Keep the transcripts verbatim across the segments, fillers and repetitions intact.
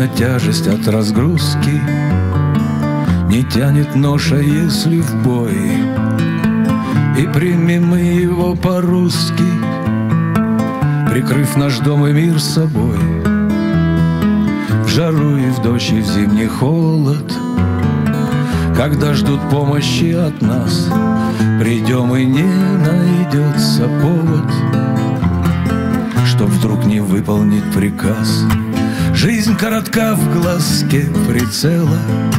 Привычна тяжесть от разгрузки, не тянет ноша, если в бой. И примем мы его по-русски, прикрыв наш дом и мир собой. В жару и в дождь, и в зимний холод, когда ждут помощи от нас, придем и не найдется повод, чтоб вдруг не выполнить приказ. Жизнь коротка в глазке прицела,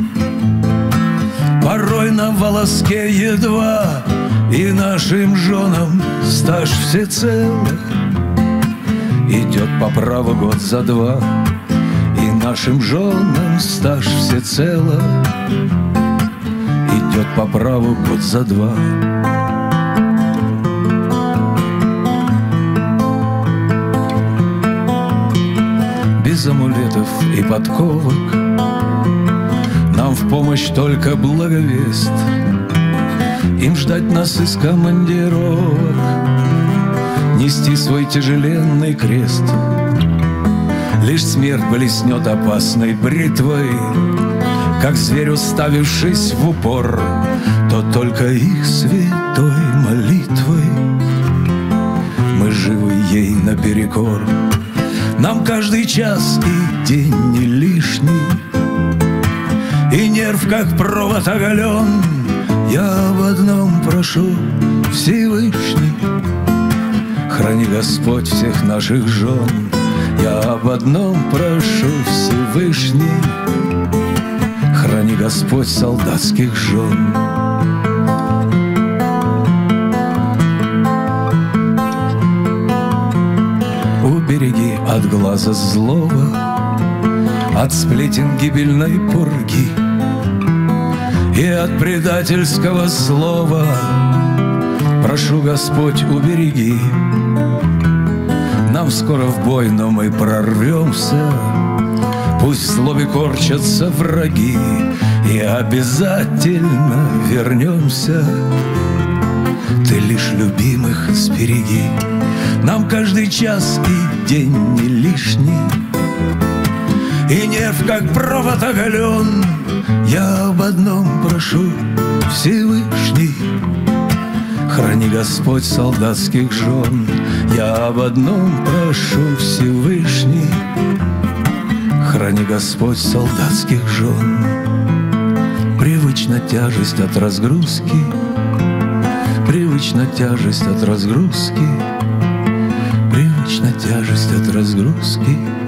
порой на волоске едва, и нашим женам стаж всецело идет по праву год за два. И нашим женам стаж всецело идет по праву год за два. Без амулетов и подковок нам в помощь только благовест. Им ждать нас из командировок, нести свой тяжеленный крест. Лишь смерть блеснет опасной бритвой, как зверь, уставившись в упор, то только их святой молитвой мы живы ей наперекор. Нам каждый час и день не лишний, и нерв, как провод, оголен. Я об одном прошу, Всевышний, храни Господь всех наших жен. Я об одном прошу, Всевышний, храни Господь солдатских жен. Убереги от глаза злого, от сплетен гибельной пурги и от предательского слова. Прошу, Господь, убереги. Нам скоро в бой, но мы прорвемся. Пусть в злобе корчатся враги, и обязательно вернемся. Ты лишь любимых сбереги. Нам каждый час и день не лишний, и нерв, как провод, оголен. Я об одном прошу, Всевышний, храни Господь солдатских жен. Я об одном прошу, Всевышний, храни Господь солдатских жен. Привычна тяжесть от разгрузки, привычна тяжесть от разгрузки, привычна тяжесть от разгрузки.